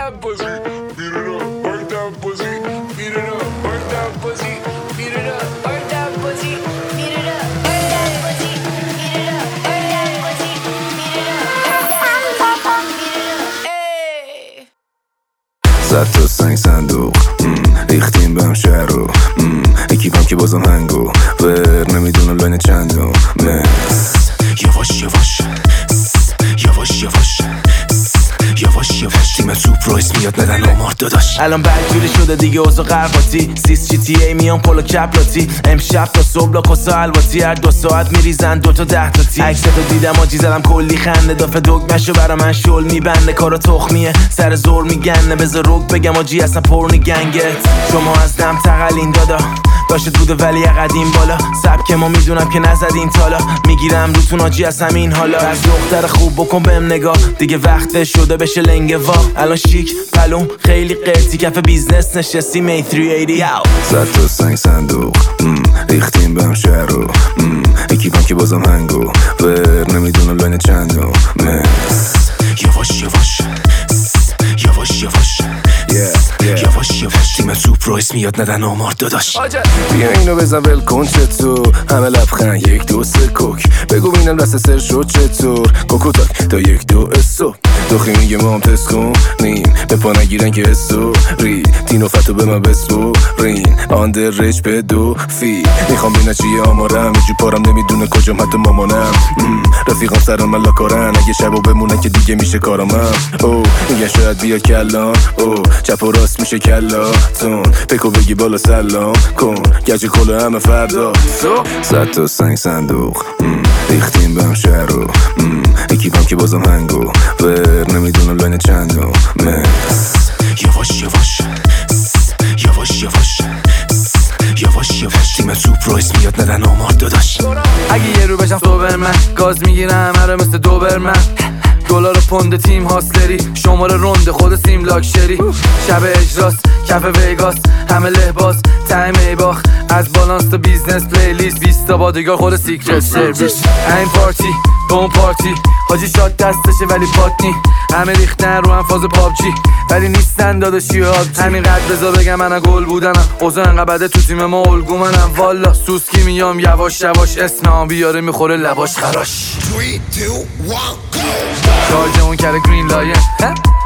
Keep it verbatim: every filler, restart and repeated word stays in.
that pussy, beat it up, work that pussy, beat it up, work that pussy, beat it up, work that pussy, beat it up, work that pussy, beat it up, work that pussy, beat it up, صد تا سنگ صندوق ریختیم بهم شهر رو اکیپم که بازم هنگو ور نمیدونم لاین چندم مس یواش یواش یواش یواش یواش یواش تیم سوپ رویس میاد ندن آمار داداش الان بدجوری شده دیگه اوضاع قرقاتی سیس جی تی ای میان پولو کپلاتی امشب تا صبح لاکوسا الواتی هر دو ساعت میریزن دوتا ده تا تی عکستو دیدم آجی زدم کلی خنده دافه دگمشو برا من شل میبنده کارا تخمیه سر زور میگنه بذار روگ بگم آجی اصلا پرنی گنگت شما از دم تقلین دادا داشت بوده ولی قدیم بالا سبک ما میدونم که نزدین تالا میگیرم روتون آجی از همین حالا از دختر خوب بکن بهم نگاه دیگه وقت شده بشه لنگه وا الان شیک پلوم خیلی قرتی کف بیزنس نشستی می سیصد و هشتاد صد تا سنگ صندوق ریختیم بهم شهر رو اکیپم که بازم هنگو ور نمیدونم لاین چندم مس یواش یواش یواش یواش یواش یواش تیم سوپ رویس میاد ندن آمار داداش بیا اینو بزن ول کن چطور همه لبخند یک دو سه کوک بگو بینم دست سر شد چطور کوکو تاک تا یک دو اسو دوخی میگه ما هم تست کن نیم به پا نگیرن که اسو ری تینو فتو به من بسپو رین آندر ریچ به دو فی میخوام بینه چیه آمارم یه جو پارم نمیدونه کجام حتی مامانم رفیقام سران من لاکارن اگه شبو بمونه که دیگه میشه کارامم او میگن شاید بیا کلان او چپ و راست میشه کلاتون بکو بگی بالا سلام کن گج کلو همه فردا صد تا سنگ صندوق ریختیم بهم شهر رو اکیپم که بازم هنگو ور نمیدونم لاین چندم مس یواش یواش یواش یواش یواش یواش تیم سوپ رویس میاد ندن آمار داداش اگه یه رو بشم سوبرمن گاز میگیرم هره مثل دوبرمن دلار پوند تیم هاسلری شماره رونده خود سیم لاکشری شب اجراس کف ویگاس همه لحباس تایم ای باخ از بالانس تا بیزنس پلیلیست بیست تا بادیگار خود سیکرت سرویس این پارتی به اون پارتی حاجی شاد دستشه ولی پاتنی همه ریختن رو هم فاز پابجی ولی نیستن داداشی و آبجی همین قد بذار بگم من گل بودنم اوضاع انقدر بده تو تیم ما الگو منم والا سوسکی میام یواش یواش اسمم بیاره میخوره لباش خراش شارژ اون کره گرین لاین